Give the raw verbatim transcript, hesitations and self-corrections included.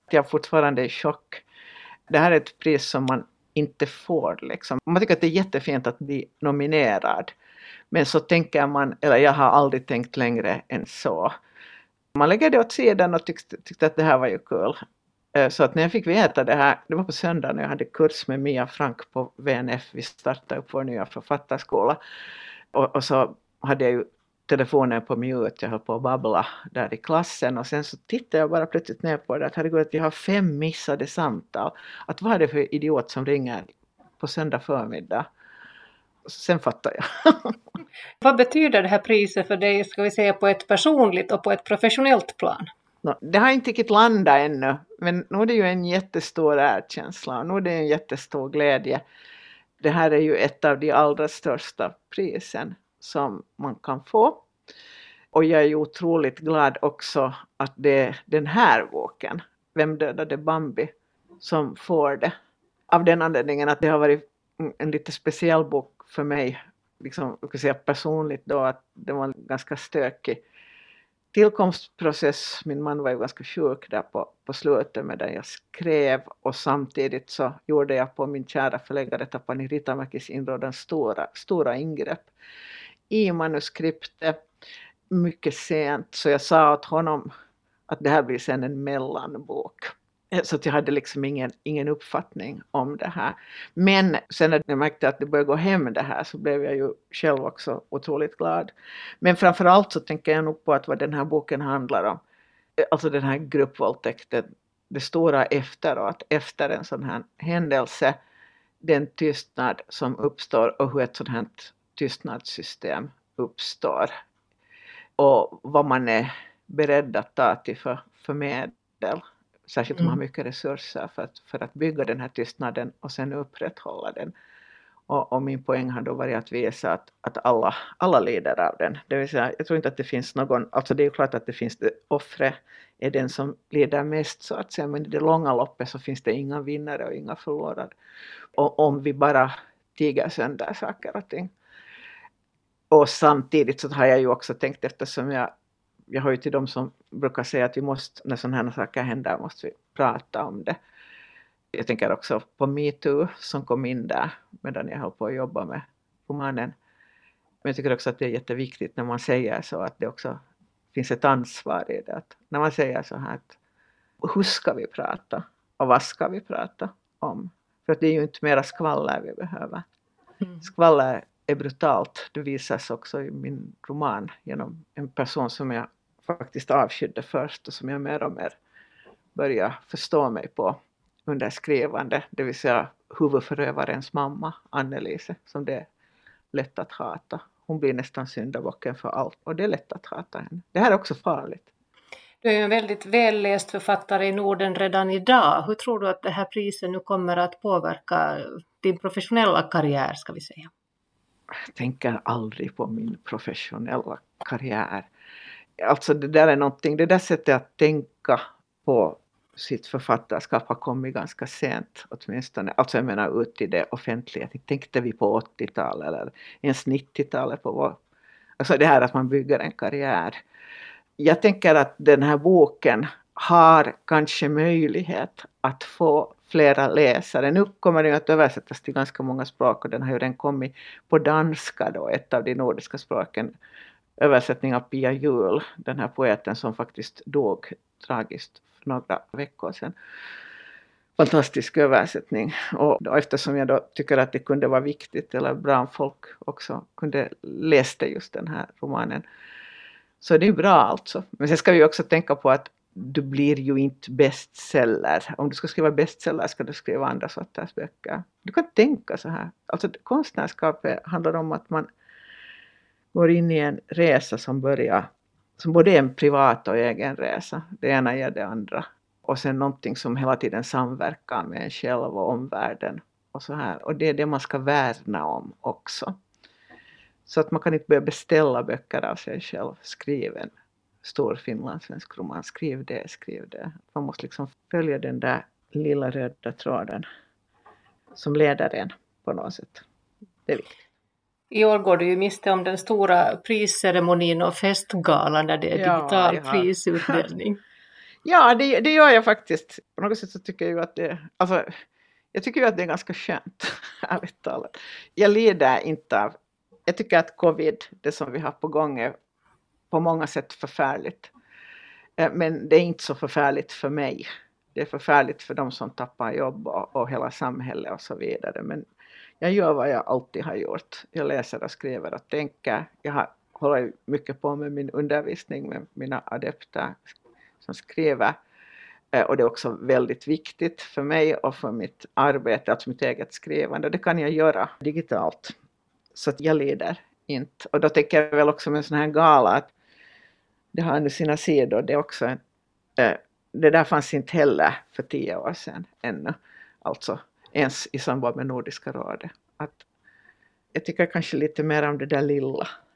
Jag är fortfarande i chock. Det här är ett pris som man inte får. Liksom. Man tycker att det är jättefint att bli nominerad. Men så tänker man, eller jag har aldrig tänkt längre än så. Man lägger det åt sidan och tyckte, tyckte att det här var ju kul. Så att när jag fick veta det här, det var på söndag när jag hade kurs med Mia Frank på V N F. Vi startade upp vår nya författarskola. Och, och så hade jag ju telefonen på mute, jag höll på att babbla där i klassen. Och sen så tittade jag bara plötsligt ner på det. Att herregud, att jag har fem missade samtal. Att vad är det för idiot som ringer på söndag förmiddag? Sen fattar jag. Vad betyder det här priset för dig, ska vi säga, på ett personligt och på ett professionellt plan? No, det har inte riktigt landat ännu, men nu är det ju en jättestor erkänsla och nu är det en jättestor glädje. Det här är ju ett av de allra största prisen som man kan få. Och jag är ju otroligt glad också att det är den här boken, Vem dödade Bambi, som får det. Av den anledningen att det har varit en lite speciell bok för mig, liksom, jag kan säga personligt då, att det var en ganska stökig tillkomstprocess. Min man var ju ganska sjuk där på, på slutet medan jag skrev, och samtidigt så gjorde jag på min kära förläggare Tapani Ritamäkis inrådan stora, stora ingrepp i manuskriptet mycket sent, så jag sa åt honom att det här blir sen en mellanbok. Så att jag hade liksom ingen, ingen uppfattning om det här. Men sen när jag märkte att det började gå hem det här så blev jag ju själv också otroligt glad. Men framförallt så tänker jag nog på att vad den här boken handlar om. Alltså den här gruppvåldtäkten, det stora efteråt, efter en sån här händelse. Den tystnad som uppstår och hur ett sånt här tystnadssystem uppstår. Och vad man är beredd att ta till för, för medel. Särskilt om man har mycket resurser för att, för att bygga den här tystnaden och sen upprätthålla den. Och, och min poäng har då varit att visa att, att alla, alla lider av den. Det vill säga, jag tror inte att det finns någon, alltså det är ju klart att det finns, det, offret är den som lider mest så att säga, men i det långa loppet så finns det inga vinnare och inga förlorare. Och om vi bara tiger sönder saker och ting. Och samtidigt så har jag ju också tänkt, eftersom jag Jag har ju till dem som brukar säga att vi måste, när sådana här saker händer måste vi prata om det. Jag tänker också på MeToo som kom in där medan jag höll på att jobba med romanen. Men jag tycker också att det är jätteviktigt när man säger så att det också finns ett ansvar i det. Att när man säger så här att hur ska vi prata och vad ska vi prata om? För att det är ju inte mera skvaller vi behöver. Mm. Skvaller är brutalt. Det visas också i min roman genom en person som jag faktiskt avskydde först och som jag mer och mer börjar förstå mig på under skrivande. Det vill säga huvudförövarens mamma, Annelise, som det är lätt att hata. Hon blir nästan syndabocken för allt och det är lätt att hata henne. Det här är också farligt. Du är ju en väldigt välläst författare i Norden redan idag. Hur tror du att det här priset nu kommer att påverka din professionella karriär, ska vi säga? Jag tänker aldrig på min professionella karriär. Alltså det där är någonting, det där sättet att tänka på sitt författarskap har kommit ganska sent åtminstone. Alltså jag menar ut i det offentliga. Tänkte vi på åttiotalet eller ens nittiotalet på vår... Alltså det här att man bygger en karriär. Jag tänker att den här boken har kanske möjlighet att få flera läsare. Nu kommer den att översättas till ganska många språk och den har ju redan kommit på danska då, ett av de nordiska språken. Översättning av Pia Juhl, den här poeten som faktiskt dog tragiskt för några veckor sedan. Fantastisk översättning. Och då, eftersom jag då tycker att det kunde vara viktigt eller bra om folk också kunde läsa just den här romanen. Så det är bra alltså. Men sen ska vi också tänka på att du blir ju inte bestseller. Om du ska skriva bestseller ska du skriva andra sorters böcker. Du kan tänka så här. Alltså konstnärskapet handlar om att man går in i en resa som börjar, som både är en privat och egen resa. Det ena ger det andra. Och sen någonting som hela tiden samverkar med en själv och omvärlden. Och så här. Och det är det man ska värna om också. Så att man kan inte börja beställa böcker av sig själv. Skriv en stor finlandssvensk roman. Skriv det, skriv det. Man måste liksom följa den där lilla röda tråden som leder en på något sätt. Det är viktigt. I år går du ju miste om den stora prisceremonin och festgalan när det är ja, digital ja. prisutdelning. Ja, det, det gör jag faktiskt. På något sätt så tycker jag ju att det, alltså, jag tycker ju att det är ganska skönt, ärligt talat. Jag lider inte av, jag tycker att covid, det som vi har på gång, är på många sätt förfärligt. Eh, Men det är inte så förfärligt för mig. Det är förfärligt för de som tappar jobb och, och hela samhället och så vidare. Men jag gör vad jag alltid har gjort. Jag läser och skriver och tänker. Jag har, håller ju mycket på med min undervisning med mina adepter som skriver. Eh, Och det är också väldigt viktigt för mig och för mitt arbete, alltså mitt eget skrivande. Det kan jag göra digitalt. Så att jag lider inte. Och då tänker jag väl också med en sån här gala att det har nu sina sidor. Det är också en, eh, det där fanns inte heller för tio år sedan ännu. Alltså ens i samband med Nordiska rådet. Att jag tycker kanske lite mer om det där lilla.